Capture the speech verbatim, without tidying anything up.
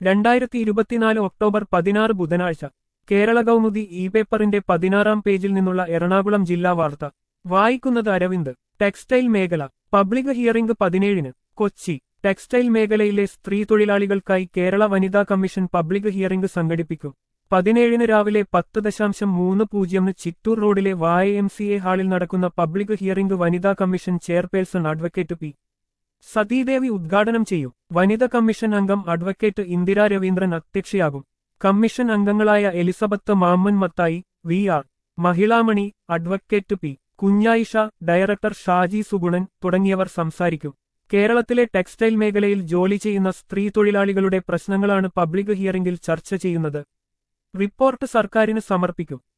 രണ്ടായിരത്തി ഇരുപത്തിനാല് ഒക്ടോബർ പതിനാറ് ബുധനാഴ്ച കേരള കൗമുദി ഇ പേപ്പറിന്റെ പതിനാറാം പേജിൽ നിന്നുള്ള എറണാകുളം ജില്ലാ വാർത്ത വായിക്കുന്നത് അരവിന്ദ്. ടെക്സ്റ്റൈൽ മേഖല പബ്ലിക് ഹിയറിംഗ് പതിനേഴിന് കൊച്ചി. ടെക്സ്റ്റൈൽ മേഖലയിലെ സ്ത്രീ തൊഴിലാളികൾക്കായി കേരള വനിതാ കമ്മീഷൻ പബ്ലിക് ഹിയറിംഗ് സംഘടിപ്പിക്കും. പതിനേഴിന് രാവിലെ പത്ത് ദശാംശം മൂന്ന് പൂജ്യമിന് ചിറ്റൂർ റോഡിലെ വായ എം സി എ ഹാളിൽ നടക്കുന്ന പബ്ലിക് ഹിയറിംഗ് വനിതാ commission chairperson advocate P Sathidevi ഉദ്ഘാടനം ചെയ്യും. വനിതാ കമ്മീഷൻ അംഗം അഡ്വക്കേറ്റ് ഇന്ദിരാ രവീന്ദ്രൻ അധ്യക്ഷയാകും. കമ്മീഷൻ അംഗങ്ങളായ Elizabeth Mammen Mathai, V R Mahilamani, advocate P Kunjayisha, director Shaji Sugunan തുടങ്ങിയവർ സംസാരിക്കും. കേരളത്തിലെ ടെക്സ്റ്റൈൽ മേഖലയിൽ ജോലി ചെയ്യുന്ന സ്ത്രീ തൊഴിലാളികളുടെ പ്രശ്നങ്ങളാണ് പബ്ലിക് ഹിയറിംഗിൽ ചർച്ച ചെയ്യുന്നത്. റിപ്പോർട്ട് സർക്കാരിന് സമർപ്പിക്കും.